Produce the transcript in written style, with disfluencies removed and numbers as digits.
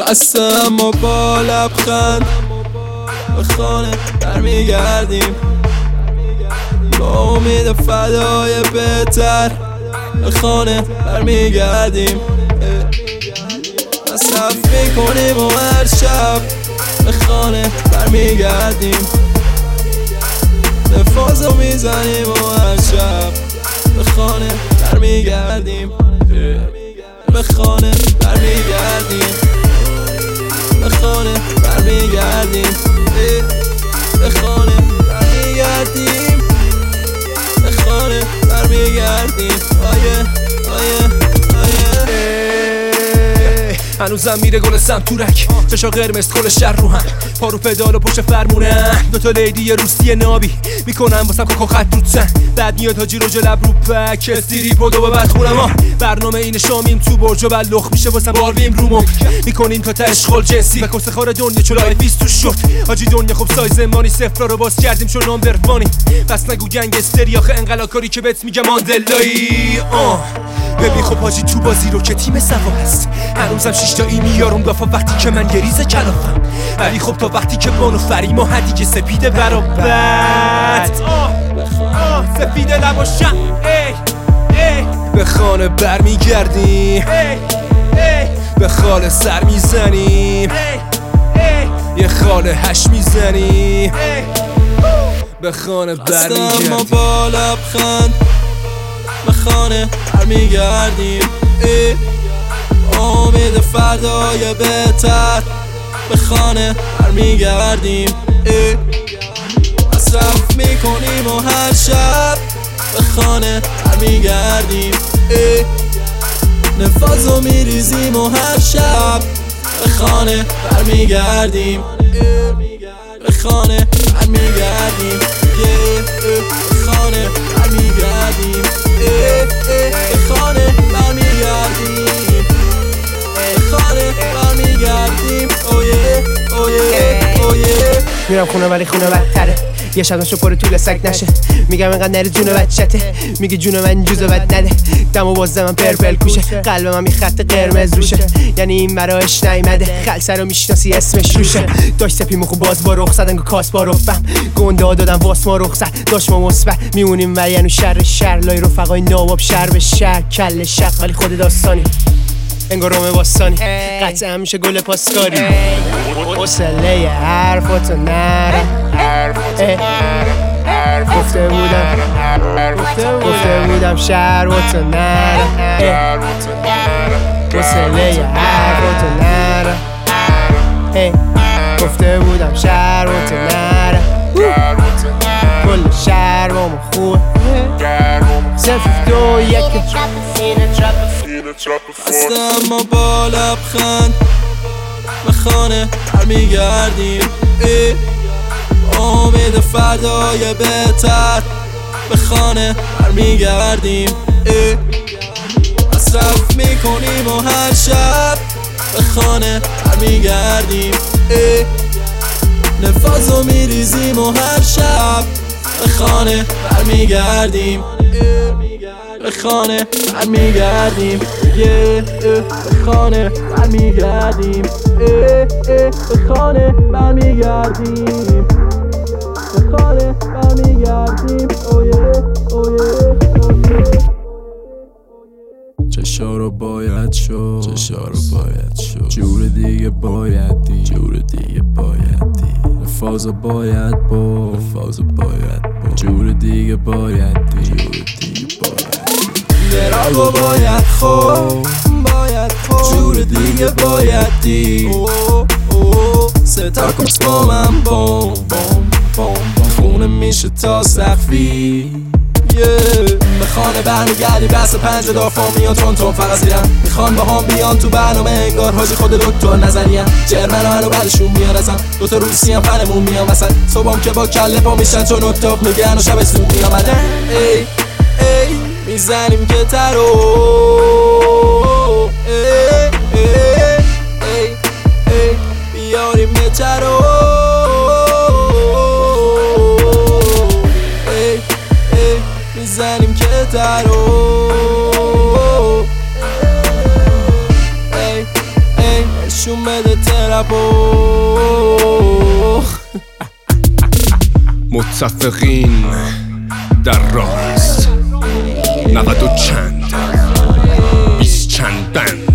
خسته ما با لبخند به خانه برمیگردیم، با امید فدای بهتر به خانه برمیگردیم. مصرف میکنیم و هر شب به خانه برمیگردیم، نفازو میزنیم و هر شب به خانه برمیگردیم، به خانه برمیگردیم، به خانه برمیگردیم، به خانه برمیگردیم، به خانه برمیگردیم. هنوزم میره گل سمتورک، چشا قرمز کل شهر رو هم، پارو پدال و پشت فرمونه، دوتا لیدی روسی نابی میکنن واسم کوکو خط روتن، بعد میاد حاجی رو جلب رو پک استیری پودو و بعد خونم ها. برنامه این شامیم تو برج و بلخ میشه واسم بارویم رومو میکنیم تا اشغال جنسی و کس خار دنیا چلای 20 تو شد حاجی دنیا. خب سایز مانی صفر رو باز کردیم چون نام برفانی، پس نگو گنگستری آخه انقلا کاری که بهت میگم ماندلایی. ببین خب حاجی تو بازی رو که تیم سوا هست، هنوزم 6 تا ای میارم دافا وقتی که من گریز کلافم، ولی خب تا وقتی که بانو فریم و هدیگه سپیده برابت سپیده لباشم به خانه برمیگردیم، به خاله سر میزنیم، یه خاله هش میزنیم، به خانه برمیگردیم، ما با لبخند به خانه برمیگردیم، امید فردای بهتر به خانه برمیگردیم، مصرف میکنیم و هر شب به خانه برمیگردیم، نفازو میریزیم و هر شب به خانه برمیگردیم، به خانه برمیگردیم، به خانه برمیگردیم، به خانه برمیگردیم، به خانه برمیگردیم. میرم خونه ولی خونه بدتره، یه شب نشو پر طول سگ نشه، میگم اینقدر نره جون بچته، میگه جون من جوزو بد نده، دمو باز من پرپل کوشه، قلب من خط قرمز روشه، یعنی این براش نیمده، خلصه رو میشناسی اسمش روشه، داشت سپیمو خوب باز با رخصت انگو کاس با رفم، گنده ها دادم واس ما رخصت داشت ما مثبت میمونیم و یعنی شر لای رفقای نواب شر به شر کل شق، ولی خود داستانی انگار رومه باستانی قطعه همیشه گل پاسکاری، حوصله حرفاتو نرم، گفته بودم شهراتو نرم، حوصله حرفاتو نرم، گفته بودم شهراتو نرم، کل شهر با ما خوبه 0-2-1 خسته ما با لبخند به خانه برمیگردیم، امید فردای بهتر به خانه برمیگردیم، مصرف میکنیم و هر شب به خانه برمیگردیم، نفازو میریزیم و هر شب به خانه برمیگردیم، به خانه برمیگردیم، به خانه برمیگردیم، به خانه برمیگردیم، به خانه برمیگردیم. چشا رو باید شد، جور دیگه باید دی، نفازو باید با، جور دیگه باید دی، دراغو باید خود جور دیگه باید دی، ستا کس با من بوم خونه میشه تا سقفی، به خانه برمیگردی بس 5 دافا میاد تون فقط زیرم، میخوان با هم بیان تو برنامه انگار حاجی خود دکتر نظریم، جرمن هنو بعدشون میان ازم، دوتا روسی هم فنمون میان وسط، صبحم که با کله پا میشن چون اتاق میگن و شب سود میامدن، میزنیم که ترو بیاریم بهتر رو میزنیم که ترو نشون بده لبا متفقین در راست 90 و چند 20 چند بند